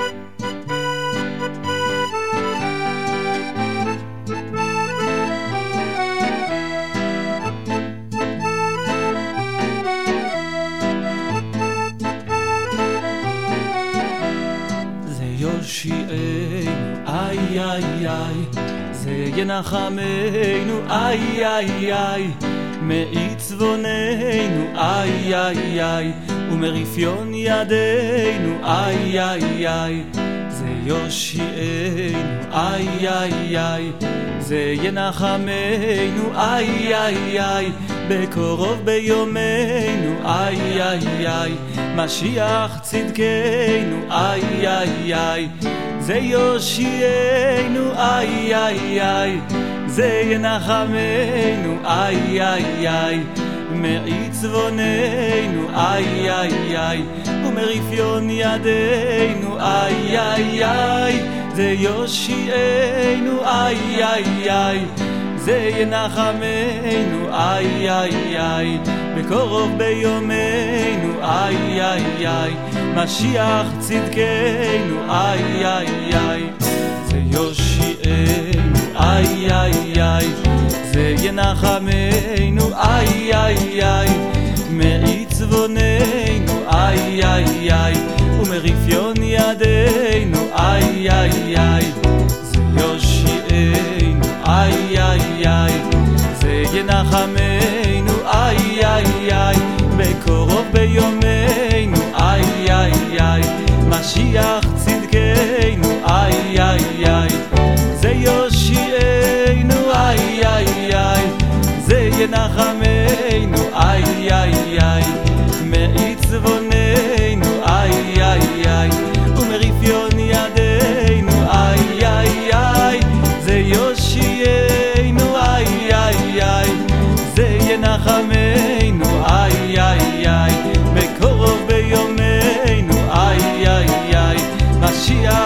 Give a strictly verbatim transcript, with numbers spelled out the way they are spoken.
יושיענו, איי איי איי, זה ינחמנו, איי איי איי, מעצבוננו, איי איי איי, ומרפיון ידינו, איי איי איי, זה יושיענו, איי איי איי, זה ינחמנו, איי איי איי, בקרוב ביומנו, איי איי איי, משיח צדקנו, איי איי איי, זה יושיענו, איי איי איי, זה ינחמנו, איי איי איי, מעצבוננו, איי איי איי, ומרפיון ידינו, איי איי איי, זה יושיענו, איי איי איי, זה ינחמנו, איי איי איי, בקרוב ביומנו, איי איי איי, משיח צדקנו, איי איי איי, זה יושיענו, איי איי איי, זה ינחמנו, איי איי איי, מעצבוננו, איי איי איי, ומרפיון ידינו, איי איי איי, זה יושיענו, איי איי איי, זה ינחמנו, איי איי איי, בקרוב ביומנו, איי איי איי, משיח צדקנו, איי איי איי, זה יושיענו, איי איי איי, זה ינחמנו, איי איי איי, מעצבוננו, איי איי איי, ומרפיון ידינו, איי איי איי, זה יושיענו, איי איי איי, זה ינחמנו, איי איי איי, בקרוב ביומנו, איי איי איי, משיח